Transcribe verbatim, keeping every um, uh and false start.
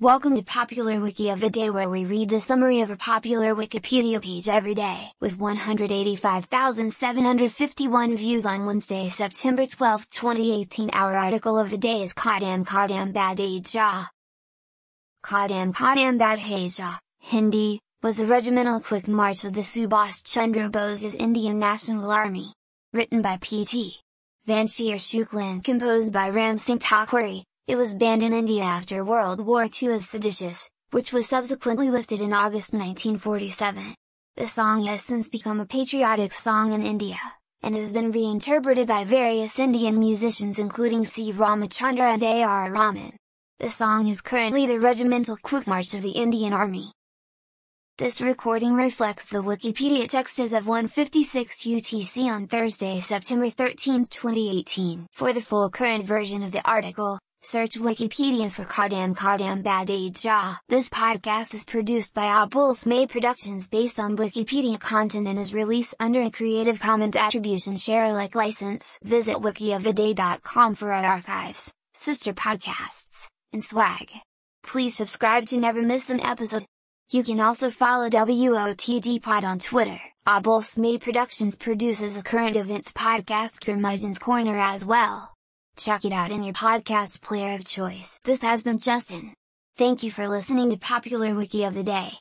Welcome to Popular Wiki of the Day, where we read the summary of a popular Wikipedia page every day. With one hundred eighty-five thousand seven hundred fifty-one views on Wednesday, September twelfth, twenty eighteen, our article of the day is Kadam Kadam Badhaja. Kadam Kadam Badhaja, Hindi, was a regimental quick march of the Subhash Chandra Bose's Indian National Army. Written by P T Vanshir Shukla and composed by Ram Singh Thakore. It was banned in India after World War Two as seditious, which was subsequently lifted in August nineteen forty-seven. The song has since become a patriotic song in India, and has been reinterpreted by various Indian musicians including C. Ramachandra and A R Rahman. The song is currently the regimental quick march of the Indian Army. This recording reflects the Wikipedia text as of one fifty-six U T C on Thursday, September thirteenth, twenty eighteen. For the full current version of the article, search Wikipedia for Kadam Kadam Badhaja. This podcast is produced by Abul Smay Productions based on Wikipedia content and is released under a Creative Commons Attribution Share Alike license. Visit wiki of the day dot com for our archives, sister podcasts, and swag. Please subscribe to never miss an episode. You can also follow W O T D Pod on Twitter. Abul Smay Productions produces a current events podcast, Curmudgeon's Corner, as well. Check it out in your podcast player of choice. This has been Justin. Thank you for listening to Popular Wiki of the Day.